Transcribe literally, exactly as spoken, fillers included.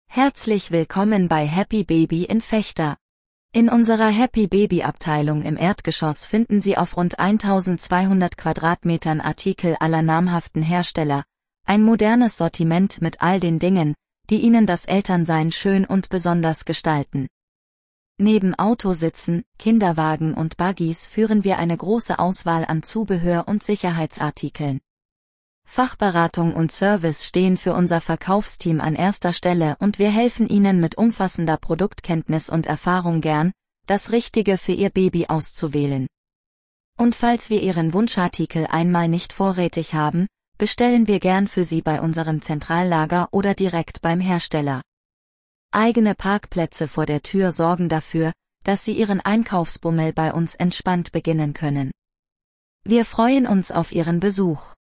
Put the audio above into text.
Herzlich willkommen bei Happy Baby in Vechta. In unserer Happy Baby Abteilung im Erdgeschoss finden Sie auf rund eintausendzweihundert Quadratmetern Artikel aller namhaften Hersteller, ein modernes Sortiment mit all den Dingen, die Ihnen das Elternsein schön und besonders gestalten. Neben Autositzen, Kinderwagen und Buggies führen wir eine große Auswahl an Zubehör und Sicherheitsartikeln. Fachberatung und Service stehen für unser Verkaufsteam an erster Stelle und wir helfen Ihnen mit umfassender Produktkenntnis und Erfahrung gern, das Richtige für Ihr Baby auszuwählen. Und falls wir Ihren Wunschartikel einmal nicht vorrätig haben, bestellen wir gern für Sie bei unserem Zentrallager oder direkt beim Hersteller. Eigene Parkplätze vor der Tür sorgen dafür, dass Sie Ihren Einkaufsbummel bei uns entspannt beginnen können. Wir freuen uns auf Ihren Besuch.